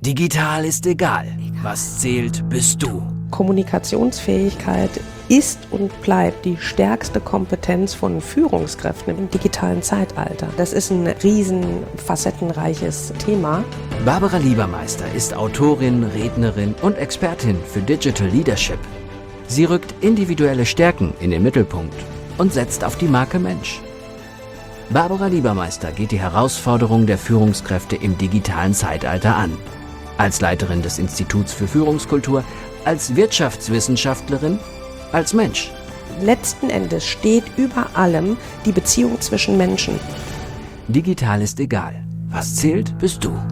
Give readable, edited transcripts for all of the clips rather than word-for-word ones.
Digital ist egal. Was zählt, bist du. Kommunikationsfähigkeit ist und bleibt die stärkste Kompetenz von Führungskräften im digitalen Zeitalter. Das ist ein riesen facettenreiches Thema. Barbara Liebermeister ist Autorin, Rednerin und Expertin für Digital Leadership. Sie rückt individuelle Stärken in den Mittelpunkt und setzt auf die Marke Mensch. Barbara Liebermeister geht die Herausforderungen der Führungskräfte im digitalen Zeitalter an. Als Leiterin des Instituts für Führungskultur, als Wirtschaftswissenschaftlerin, als Mensch. Letzten Endes steht über allem die Beziehung zwischen Menschen. Digital ist egal. Was zählt, bist du.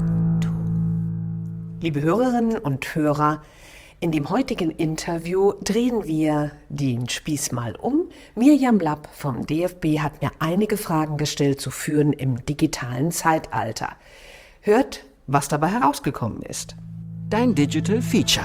Liebe Hörerinnen und Hörer, in dem heutigen Interview drehen wir den Spieß mal um. Mirjam Lapp vom DFB hat mir einige Fragen gestellt zu Führen im digitalen Zeitalter. Hört, was dabei herausgekommen ist. Dein Digital Feature.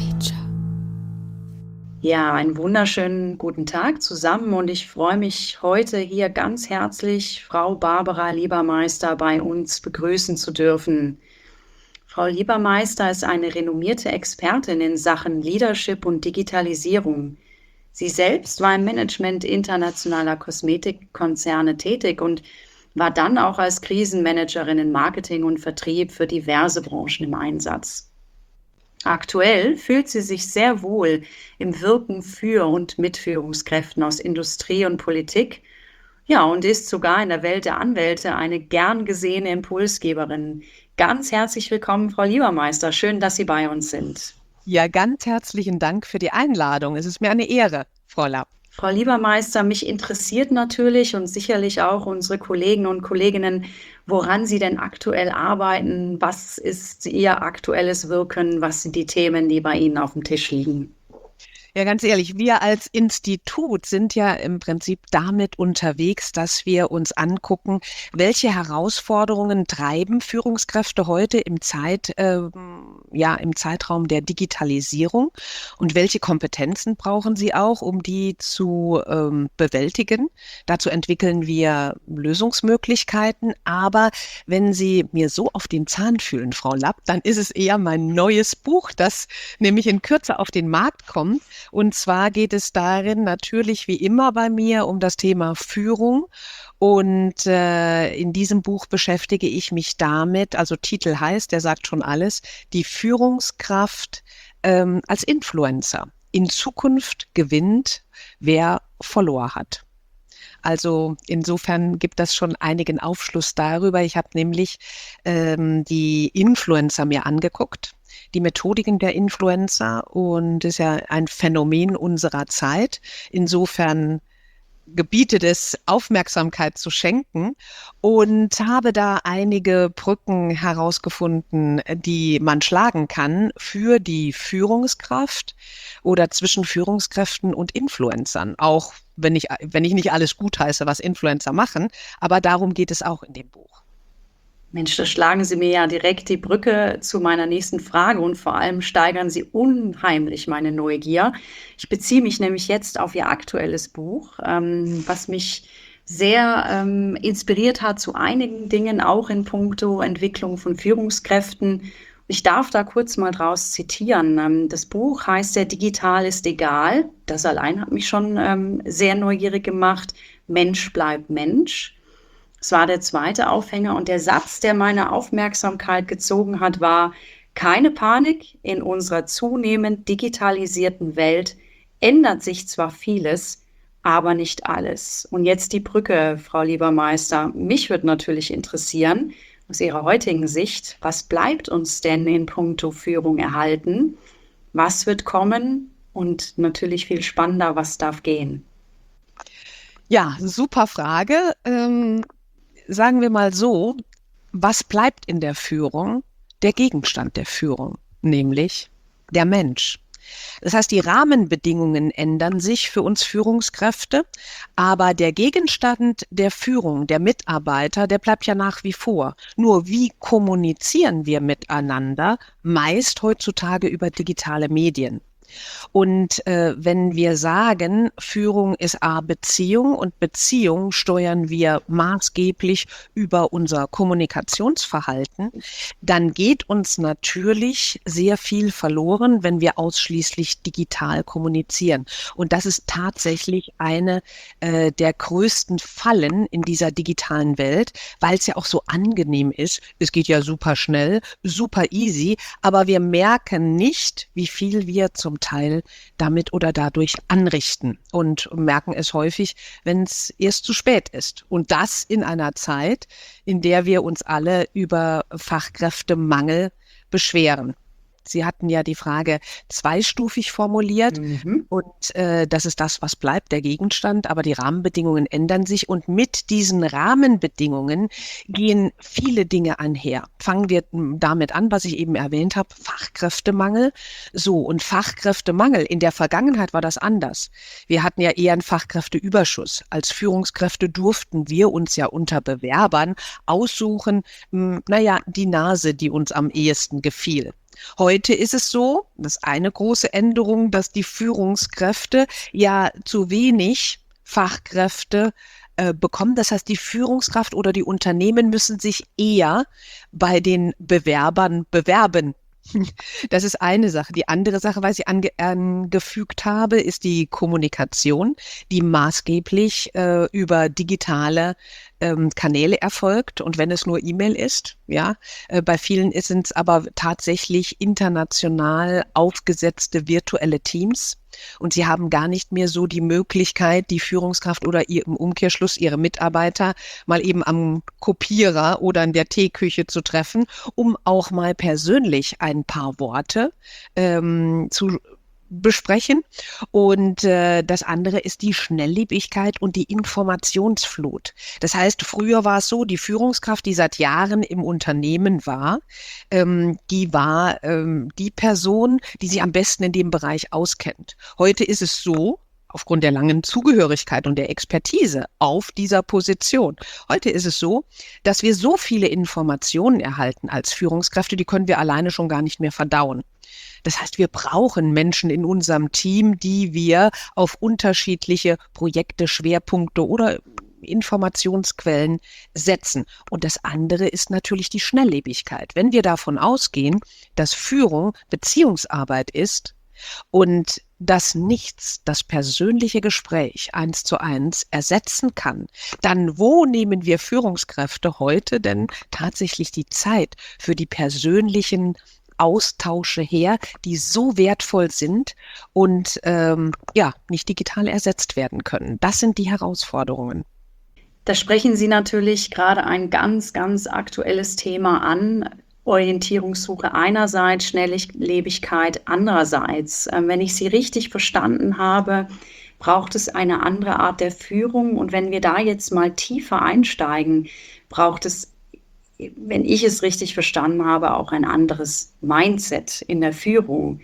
Ja, einen wunderschönen guten Tag zusammen und ich freue mich heute hier ganz herzlich Frau Barbara Liebermeister bei uns begrüßen zu dürfen. Frau Liebermeister ist eine renommierte Expertin in Sachen Leadership und Digitalisierung. Sie selbst war im Management internationaler Kosmetikkonzerne tätig und war dann auch als Krisenmanagerin in Marketing und Vertrieb für diverse Branchen im Einsatz. Aktuell fühlt sie sich sehr wohl im Wirken für und mit Führungskräften aus Industrie und Politik, ja, und ist sogar in der Welt der Anwälte eine gern gesehene Impulsgeberin. Ganz herzlich willkommen, Frau Liebermeister. Schön, dass Sie bei uns sind. Ja, ganz herzlichen Dank für die Einladung. Es ist mir eine Ehre, Frau Lapp. Frau Liebermeister, mich interessiert natürlich und sicherlich auch unsere Kollegen und Kolleginnen, woran Sie denn aktuell arbeiten. Was ist Ihr aktuelles Wirken? Was sind die Themen, die bei Ihnen auf dem Tisch liegen? Ja, ganz ehrlich, wir als Institut sind ja im Prinzip damit unterwegs, dass wir uns angucken, welche Herausforderungen treiben Führungskräfte heute im Zeitraum der Digitalisierung und welche Kompetenzen brauchen sie auch, um die zu bewältigen. Dazu entwickeln wir Lösungsmöglichkeiten. Aber wenn Sie mir so auf den Zahn fühlen, Frau Lapp, dann ist es eher mein neues Buch, das nämlich in Kürze auf den Markt kommt. Und zwar geht es darin natürlich wie immer bei mir um das Thema Führung. Und in diesem Buch beschäftige ich mich damit, also Titel heißt, der sagt schon alles, die Führungskraft als Influencer. In Zukunft gewinnt, wer Follower hat. Also insofern gibt das schon einigen Aufschluss darüber. Ich habe nämlich die Influencer mir angeguckt, die Methodiken der Influencer, und ist ja ein Phänomen unserer Zeit. Insofern gebietet es, Aufmerksamkeit zu schenken, und habe da einige Brücken herausgefunden, die man schlagen kann für die Führungskraft oder zwischen Führungskräften und Influencern. Auch wenn ich nicht alles gutheiße, was Influencer machen, aber darum geht es auch in dem Buch. Mensch, da schlagen Sie mir ja direkt die Brücke zu meiner nächsten Frage und vor allem steigern Sie unheimlich meine Neugier. Ich beziehe mich nämlich jetzt auf Ihr aktuelles Buch, was mich sehr inspiriert hat zu einigen Dingen, auch in puncto Entwicklung von Führungskräften. Ich darf da kurz mal draus zitieren. Das Buch heißt ja Digital ist egal. Das allein hat mich schon sehr neugierig gemacht. Mensch bleibt Mensch. Es war der zweite Aufhänger und der Satz, der meine Aufmerksamkeit gezogen hat, war: Keine Panik, in unserer zunehmend digitalisierten Welt ändert sich zwar vieles, aber nicht alles. Und jetzt die Brücke, Frau Liebermeister. Mich würde natürlich interessieren, aus Ihrer heutigen Sicht, was bleibt uns denn in puncto Führung erhalten? Was wird kommen? Und natürlich viel spannender, was darf gehen? Ja, super Frage. Sagen wir mal so, was bleibt in der Führung? Der Gegenstand der Führung, nämlich der Mensch. Das heißt, die Rahmenbedingungen ändern sich für uns Führungskräfte, aber der Gegenstand der Führung, der Mitarbeiter, der bleibt ja nach wie vor. Nur wie kommunizieren wir miteinander? Meist heutzutage über digitale Medien. Und wenn wir sagen, Führung ist Beziehung und Beziehung steuern wir maßgeblich über unser Kommunikationsverhalten, dann geht uns natürlich sehr viel verloren, wenn wir ausschließlich digital kommunizieren. Und das ist tatsächlich eine der größten Fallen in dieser digitalen Welt, weil es ja auch so angenehm ist. Es geht ja super schnell, super easy, aber wir merken nicht, wie viel wir zum Teil damit oder dadurch anrichten und merken es häufig, wenn es erst zu spät ist. Und das in einer Zeit, in der wir uns alle über Fachkräftemangel beschweren. Sie hatten ja die Frage zweistufig formuliert und das ist das, was bleibt, der Gegenstand, aber die Rahmenbedingungen ändern sich und mit diesen Rahmenbedingungen gehen viele Dinge einher. Fangen wir damit an, was ich eben erwähnt habe, Fachkräftemangel. So, und Fachkräftemangel, in der Vergangenheit war das anders. Wir hatten ja eher einen Fachkräfteüberschuss. Als Führungskräfte durften wir uns ja unter Bewerbern aussuchen, die Nase, die uns am ehesten gefiel. Heute ist es so, das ist eine große Änderung, dass die Führungskräfte ja zu wenig Fachkräfte bekommen. Das heißt, die Führungskraft oder die Unternehmen müssen sich eher bei den Bewerbern bewerben. Das ist eine Sache. Die andere Sache, was ich angefügt habe, ist die Kommunikation, die maßgeblich über digitale Kanäle erfolgt. Und wenn es nur E-Mail ist, ja, bei vielen sind es aber tatsächlich international aufgesetzte virtuelle Teams. Und sie haben gar nicht mehr so die Möglichkeit, die Führungskraft oder im Umkehrschluss ihre Mitarbeiter mal eben am Kopierer oder in der Teeküche zu treffen, um auch mal persönlich ein paar Worte zu besprechen. Und das andere ist die Schnelllebigkeit und die Informationsflut. Das heißt, früher war es so, die Führungskraft, die seit Jahren im Unternehmen war, die war die Person, die sich am besten in dem Bereich auskennt. Heute ist es so, aufgrund der langen Zugehörigkeit und der Expertise auf dieser Position. Heute ist es so, dass wir so viele Informationen erhalten als Führungskräfte, die können wir alleine schon gar nicht mehr verdauen. Das heißt, wir brauchen Menschen in unserem Team, die wir auf unterschiedliche Projekte, Schwerpunkte oder Informationsquellen setzen. Und das andere ist natürlich die Schnelllebigkeit. Wenn wir davon ausgehen, dass Führung Beziehungsarbeit ist und dass nichts das persönliche Gespräch 1:1 ersetzen kann, dann wo nehmen wir Führungskräfte heute denn tatsächlich die Zeit für die persönlichen Austausche her, die so wertvoll sind und nicht digital ersetzt werden können? Das sind die Herausforderungen. Da sprechen Sie natürlich gerade ein ganz, ganz aktuelles Thema an. Orientierungssuche einerseits, Schnelllebigkeit andererseits. Wenn ich Sie richtig verstanden habe, braucht es eine andere Art der Führung. Und wenn wir da jetzt mal tiefer einsteigen, braucht es, wenn ich es richtig verstanden habe, auch ein anderes Mindset in der Führung.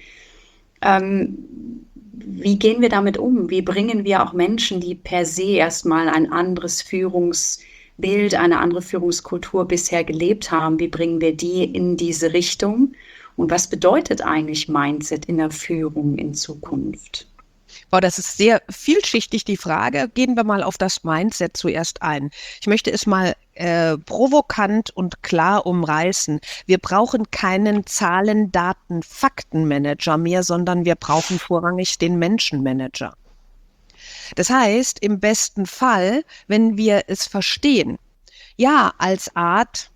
Wie gehen wir damit um? Wie bringen wir auch Menschen, die per se erstmal ein anderes Führungsbild, eine andere Führungskultur bisher gelebt haben, wie bringen wir die in diese Richtung? Und was bedeutet eigentlich Mindset in der Führung in Zukunft? Wow, das ist sehr vielschichtig, die Frage. Gehen wir mal auf das Mindset zuerst ein. Ich möchte es mal provokant und klar umreißen. Wir brauchen keinen Zahlen, Daten, Faktenmanager mehr, sondern wir brauchen vorrangig den Menschenmanager. Das heißt, im besten Fall, wenn wir es verstehen, ja, als Art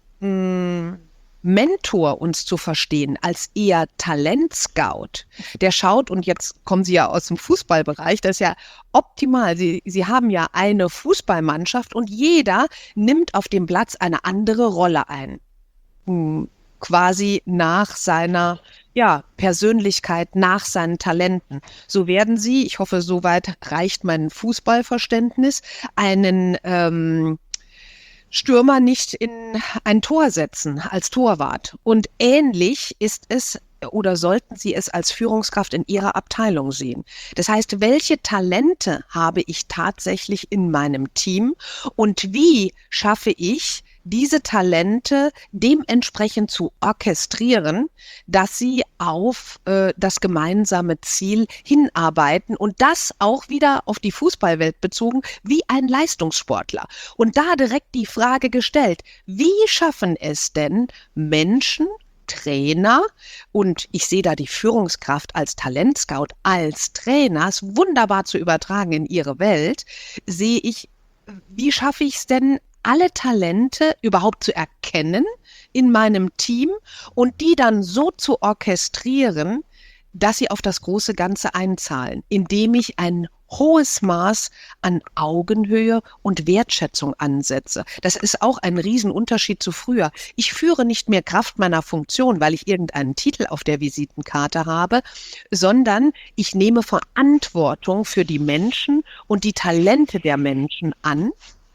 Mentor uns zu verstehen, als eher Talentscout, der schaut, und jetzt kommen Sie ja aus dem Fußballbereich, das ist ja optimal. Sie haben ja eine Fußballmannschaft und jeder nimmt auf dem Platz eine andere Rolle ein. Quasi nach seiner Persönlichkeit, nach seinen Talenten. So werden Sie, ich hoffe, soweit reicht mein Fußballverständnis, einen Stürmer nicht in ein Tor setzen als Torwart. Und ähnlich ist es oder sollten Sie es als Führungskraft in Ihrer Abteilung sehen. Das heißt, welche Talente habe ich tatsächlich in meinem Team und wie schaffe ich diese Talente dementsprechend zu orchestrieren, dass sie auf das gemeinsame Ziel hinarbeiten und das auch wieder auf die Fußballwelt bezogen wie ein Leistungssportler. Und da direkt die Frage gestellt, wie schaffen es denn Menschen, Trainer, und ich sehe da die Führungskraft als Talentscout, als Trainer, ist wunderbar zu übertragen in ihre Welt, sehe ich, wie schaffe ich es denn, alle Talente überhaupt zu erkennen in meinem Team und die dann so zu orchestrieren, dass sie auf das große Ganze einzahlen, indem ich ein hohes Maß an Augenhöhe und Wertschätzung ansetze. Das ist auch ein Riesenunterschied zu früher. Ich führe nicht mehr Kraft meiner Funktion, weil ich irgendeinen Titel auf der Visitenkarte habe, sondern ich nehme Verantwortung für die Menschen und die Talente der Menschen an.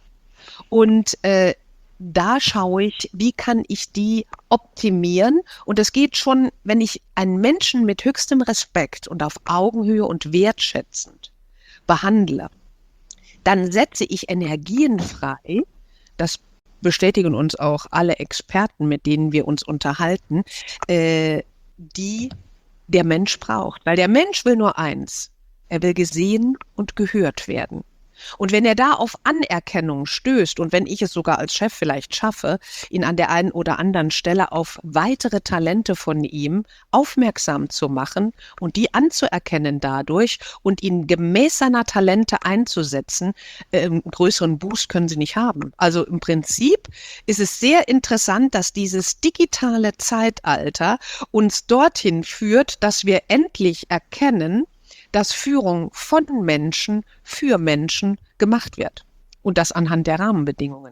Und da schaue ich, wie kann ich die optimieren? Und es geht schon, wenn ich einen Menschen mit höchstem Respekt und auf Augenhöhe und wertschätzend behandle, dann setze ich Energien frei. Das bestätigen uns auch alle Experten, mit denen wir uns unterhalten, die der Mensch braucht. Weil der Mensch will nur eins: Er will gesehen und gehört werden. Und wenn er da auf Anerkennung stößt und wenn ich es sogar als Chef vielleicht schaffe, ihn an der einen oder anderen Stelle auf weitere Talente von ihm aufmerksam zu machen und die anzuerkennen dadurch und ihn gemäß seiner Talente einzusetzen, einen größeren Boost können sie nicht haben. Also im Prinzip ist es sehr interessant, dass dieses digitale Zeitalter uns dorthin führt, dass wir endlich erkennen, dass Führung von Menschen für Menschen gemacht wird und das anhand der Rahmenbedingungen.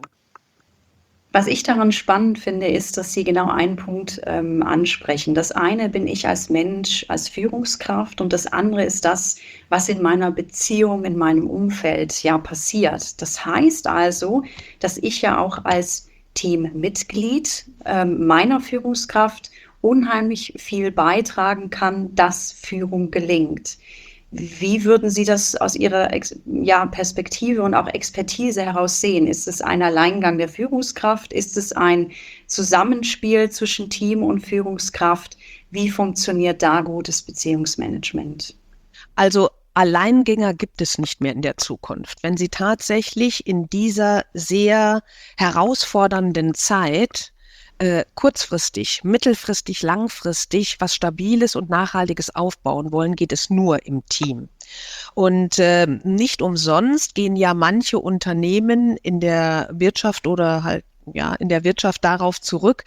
Was ich daran spannend finde, ist, dass Sie genau einen Punkt ansprechen. Das eine bin ich als Mensch, als Führungskraft, und das andere ist das, was in meiner Beziehung, in meinem Umfeld ja passiert. Das heißt also, dass ich ja auch als Teammitglied meiner Führungskraft unheimlich viel beitragen kann, dass Führung gelingt. Wie würden Sie das aus Ihrer Perspektive und auch Expertise heraus sehen? Ist es ein Alleingang der Führungskraft? Ist es ein Zusammenspiel zwischen Team und Führungskraft? Wie funktioniert da gutes Beziehungsmanagement? Also Alleingänger gibt es nicht mehr in der Zukunft. Wenn Sie tatsächlich in dieser sehr herausfordernden Zeit kurzfristig, mittelfristig, langfristig was Stabiles und Nachhaltiges aufbauen wollen, geht es nur im Team. Und nicht umsonst gehen ja manche Unternehmen in der Wirtschaft oder halt in der Wirtschaft darauf zurück,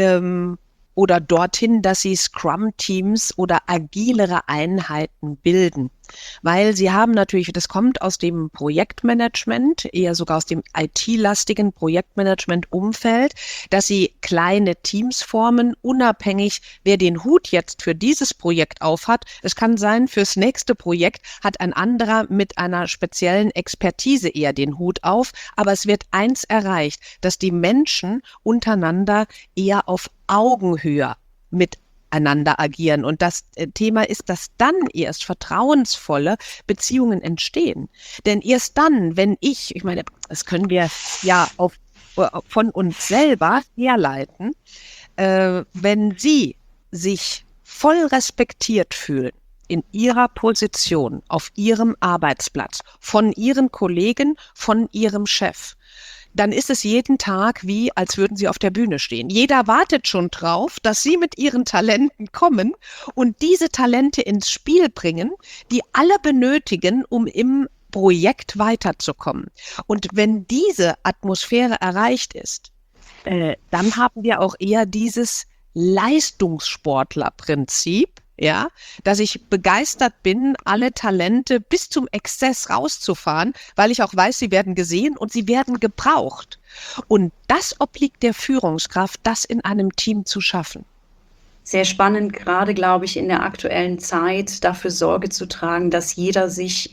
oder dorthin, dass sie Scrum-Teams oder agilere Einheiten bilden. Weil sie haben natürlich, das kommt aus dem Projektmanagement, eher sogar aus dem IT-lastigen Projektmanagement-Umfeld, dass sie kleine Teams formen, unabhängig, wer den Hut jetzt für dieses Projekt aufhat. Es kann sein, fürs nächste Projekt hat ein anderer mit einer speziellen Expertise eher den Hut auf, aber es wird eins erreicht, dass die Menschen untereinander eher auf Augenhöhe miteinander agieren. Und das Thema ist, dass dann erst vertrauensvolle Beziehungen entstehen. Denn erst dann, wenn ich meine, das können wir ja von uns selber herleiten, wenn Sie sich voll respektiert fühlen in Ihrer Position, auf Ihrem Arbeitsplatz, von Ihren Kollegen, von Ihrem Chef, dann ist es jeden Tag wie, als würden Sie auf der Bühne stehen. Jeder wartet schon drauf, dass Sie mit Ihren Talenten kommen und diese Talente ins Spiel bringen, die alle benötigen, um im Projekt weiterzukommen. Und wenn diese Atmosphäre erreicht ist, dann haben wir auch eher dieses Leistungssportlerprinzip, ja, dass ich begeistert bin, alle Talente bis zum Exzess rauszufahren, weil ich auch weiß, sie werden gesehen und sie werden gebraucht. Und das obliegt der Führungskraft, das in einem Team zu schaffen. Sehr spannend, gerade, glaube ich, in der aktuellen Zeit dafür Sorge zu tragen, dass jeder sich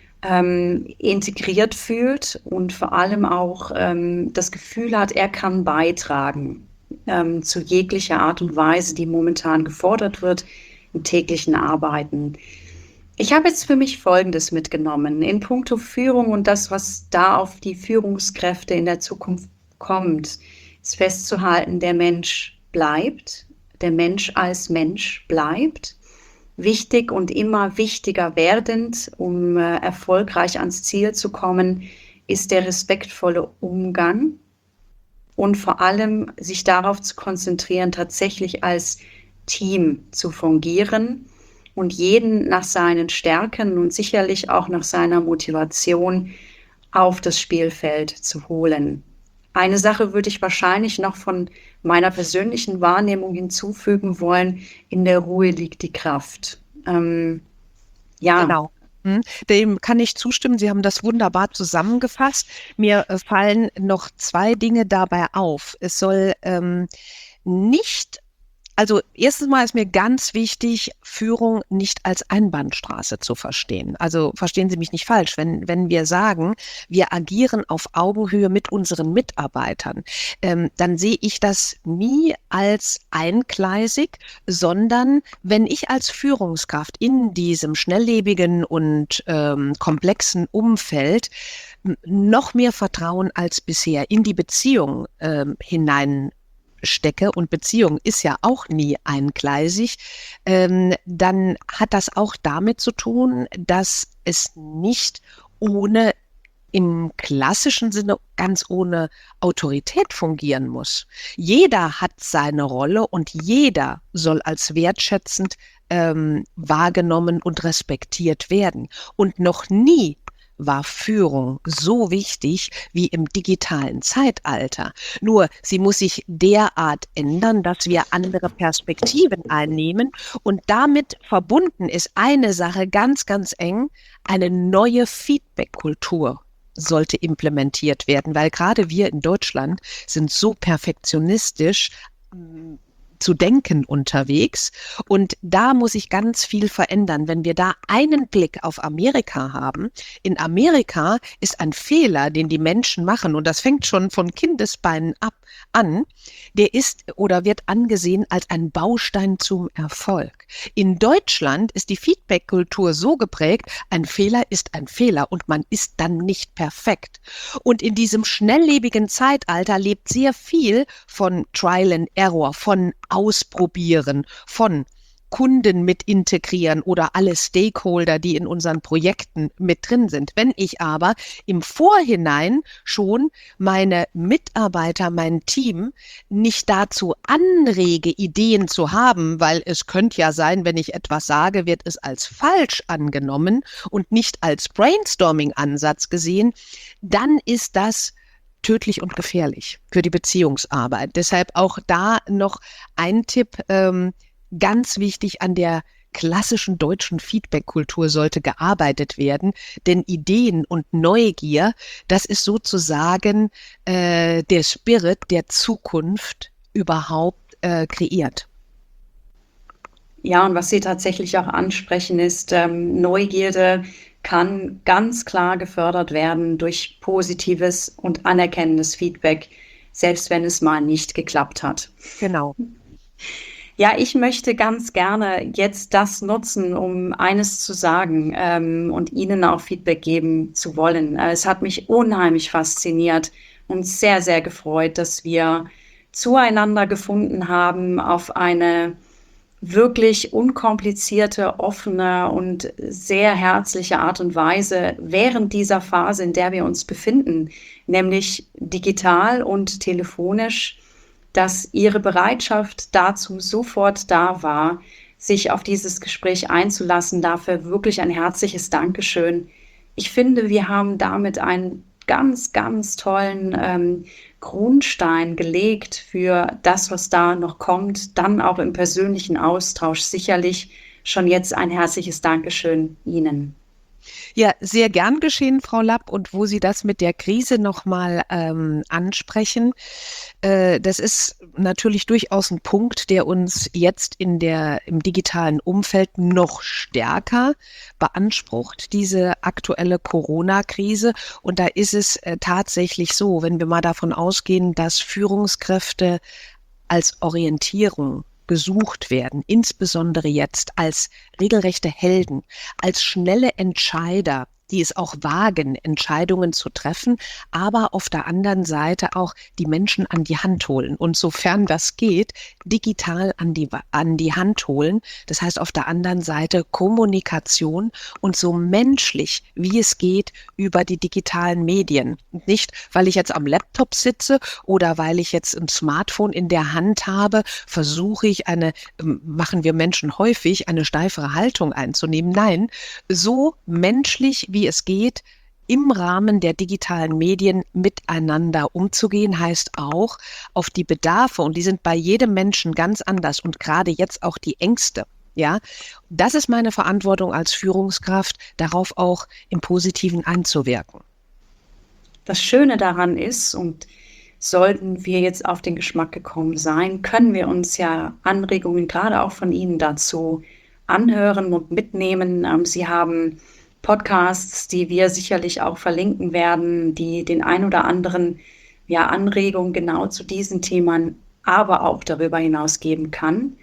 integriert fühlt und vor allem auch das Gefühl hat, er kann beitragen zu jeglicher Art und Weise, die momentan gefordert wird im täglichen Arbeiten. Ich habe jetzt für mich Folgendes mitgenommen. In puncto Führung und das, was da auf die Führungskräfte in der Zukunft kommt, ist festzuhalten, der Mensch bleibt, der Mensch als Mensch bleibt. Wichtig und immer wichtiger werdend, um erfolgreich ans Ziel zu kommen, ist der respektvolle Umgang und vor allem sich darauf zu konzentrieren, tatsächlich als Team zu fungieren und jeden nach seinen Stärken und sicherlich auch nach seiner Motivation auf das Spielfeld zu holen. Eine Sache würde ich wahrscheinlich noch von meiner persönlichen Wahrnehmung hinzufügen wollen: In der Ruhe liegt die Kraft. Ja. Genau. Dem kann ich zustimmen. Sie haben das wunderbar zusammengefasst. Mir fallen noch 2 Dinge dabei auf. Es soll nicht, also erstens mal ist mir ganz wichtig, Führung nicht als Einbahnstraße zu verstehen. Also verstehen Sie mich nicht falsch, wenn wir sagen, wir agieren auf Augenhöhe mit unseren Mitarbeitern, dann sehe ich das nie als eingleisig, sondern wenn ich als Führungskraft in diesem schnelllebigen und komplexen Umfeld noch mehr Vertrauen als bisher in die Beziehung hinein stecke, und Beziehung ist ja auch nie eingleisig, dann hat das auch damit zu tun, dass es nicht ohne, im klassischen Sinne, ganz ohne Autorität fungieren muss. Jeder hat seine Rolle und jeder soll als wertschätzend wahrgenommen und respektiert werden. Und noch nie war Führung so wichtig wie im digitalen Zeitalter. Nur sie muss sich derart ändern, dass wir andere Perspektiven einnehmen, und damit verbunden ist eine Sache ganz, ganz eng: eine neue Feedback-Kultur sollte implementiert werden, weil gerade wir in Deutschland sind so perfektionistisch zu denken unterwegs, und da muss sich ganz viel verändern. Wenn wir da einen Blick auf Amerika haben: in Amerika ist ein Fehler, den die Menschen machen, und das fängt schon von Kindesbeinen an, der ist oder wird angesehen als ein Baustein zum Erfolg. In Deutschland ist die Feedback-Kultur so geprägt: ein Fehler ist ein Fehler und man ist dann nicht perfekt. Und in diesem schnelllebigen Zeitalter lebt sehr viel von Trial and Error, von Ausprobieren, von Kunden mit integrieren oder alle Stakeholder, die in unseren Projekten mit drin sind. Wenn ich aber im Vorhinein schon meine Mitarbeiter, mein Team nicht dazu anrege, Ideen zu haben, weil es könnte ja sein, wenn ich etwas sage, wird es als falsch angenommen und nicht als Brainstorming-Ansatz gesehen, dann ist das tödlich und gefährlich für die Beziehungsarbeit. Deshalb auch da noch ein Tipp: ganz wichtig, an der klassischen deutschen Feedback-Kultur sollte gearbeitet werden, denn Ideen und Neugier, das ist sozusagen der Spirit, der Zukunft überhaupt kreiert. Ja, und was Sie tatsächlich auch ansprechen, ist, Neugierde kann ganz klar gefördert werden durch positives und anerkennendes Feedback, selbst wenn es mal nicht geklappt hat. Genau. Ja, ich möchte ganz gerne jetzt das nutzen, um eines zu sagen und Ihnen auch Feedback geben zu wollen. Es hat mich unheimlich fasziniert und sehr, sehr gefreut, dass wir zueinander gefunden haben auf eine wirklich unkomplizierte, offene und sehr herzliche Art und Weise während dieser Phase, in der wir uns befinden, nämlich digital und telefonisch, dass Ihre Bereitschaft dazu sofort da war, sich auf dieses Gespräch einzulassen. Dafür wirklich ein herzliches Dankeschön. Ich finde, wir haben damit einen ganz, ganz tollen Grundstein gelegt für das, was da noch kommt, dann auch im persönlichen Austausch. Sicherlich schon jetzt ein herzliches Dankeschön Ihnen. Ja, sehr gern geschehen, Frau Lapp. Und wo Sie das mit der Krise nochmal ansprechen, das ist natürlich durchaus ein Punkt, der uns jetzt im digitalen Umfeld noch stärker beansprucht, diese aktuelle Corona-Krise. Und da ist es tatsächlich so, wenn wir mal davon ausgehen, dass Führungskräfte als Orientierung gesucht werden, insbesondere jetzt als regelrechte Helden, als schnelle Entscheider, die es auch wagen, Entscheidungen zu treffen, aber auf der anderen Seite auch die Menschen an die Hand holen und sofern das geht, digital an die Hand holen. Das heißt auf der anderen Seite Kommunikation und so menschlich, wie es geht, über die digitalen Medien. Nicht, weil ich jetzt am Laptop sitze oder weil ich jetzt ein Smartphone in der Hand habe, versuche ich machen wir Menschen häufig, eine steifere Haltung einzunehmen. Nein, so menschlich, wie es geht, im Rahmen der digitalen Medien miteinander umzugehen, heißt auch auf die Bedarfe, und die sind bei jedem Menschen ganz anders und gerade jetzt auch die Ängste. Ja, das ist meine Verantwortung als Führungskraft, darauf auch im Positiven einzuwirken. Das Schöne daran ist, und sollten wir jetzt auf den Geschmack gekommen sein, können wir uns ja Anregungen gerade auch von Ihnen dazu anhören und mitnehmen. Sie haben Podcasts, die wir sicherlich auch verlinken werden, die den ein oder anderen Anregungen genau zu diesen Themen, aber auch darüber hinaus geben kann.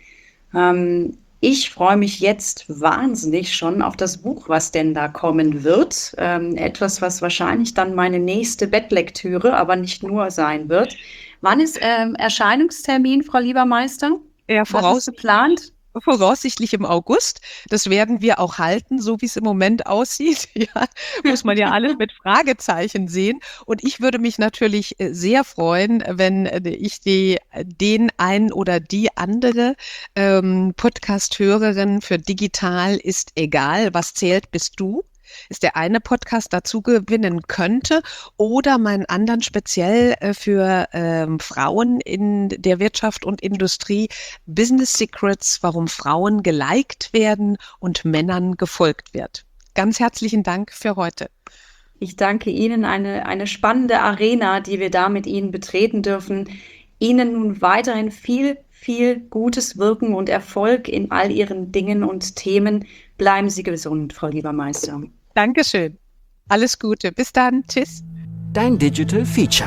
Ich freue mich jetzt wahnsinnig schon auf das Buch, was denn da kommen wird. Etwas, was wahrscheinlich dann meine nächste Bettlektüre, aber nicht nur sein wird. Wann ist Erscheinungstermin, Frau Liebermeister? Ja, Was ist geplant? Voraussichtlich im August. Das werden wir auch halten, so wie es im Moment aussieht. Ja, muss man ja alles mit Fragezeichen sehen. Und ich würde mich natürlich sehr freuen, wenn ich den einen oder die andere Podcast-Hörerin für digital ist egal, was zählt, bist du. Ist der eine Podcast dazu gewinnen könnte oder meinen anderen speziell für Frauen in der Wirtschaft und Industrie, Business Secrets, warum Frauen geliked werden und Männern gefolgt wird. Ganz herzlichen Dank für heute. Ich danke Ihnen, eine spannende Arena, die wir da mit Ihnen betreten dürfen. Ihnen nun weiterhin viel gutes Wirken und Erfolg in all Ihren Dingen und Themen. Bleiben Sie gesund, Frau Liebermeister. Dankeschön. Alles Gute. Bis dann. Tschüss. Dein Digital Feature.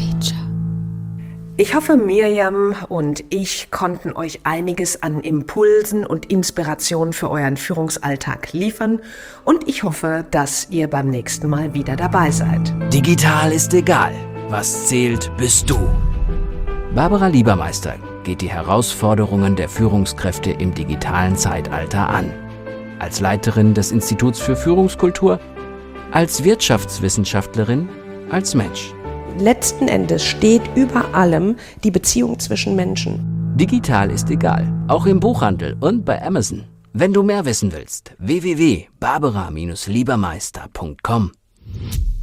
Ich hoffe, Mirjam und ich konnten euch einiges an Impulsen und Inspirationen für euren Führungsalltag liefern und ich hoffe, dass ihr beim nächsten Mal wieder dabei seid. Digital ist egal. Was zählt, bist du. Barbara Liebermeister geht die Herausforderungen der Führungskräfte im digitalen Zeitalter an. Als Leiterin des Instituts für Führungskultur, als Wirtschaftswissenschaftlerin, als Mensch. Letzten Endes steht über allem die Beziehung zwischen Menschen. Digital ist egal, auch im Buchhandel und bei Amazon. Wenn du mehr wissen willst, www.barbara-liebermeister.com.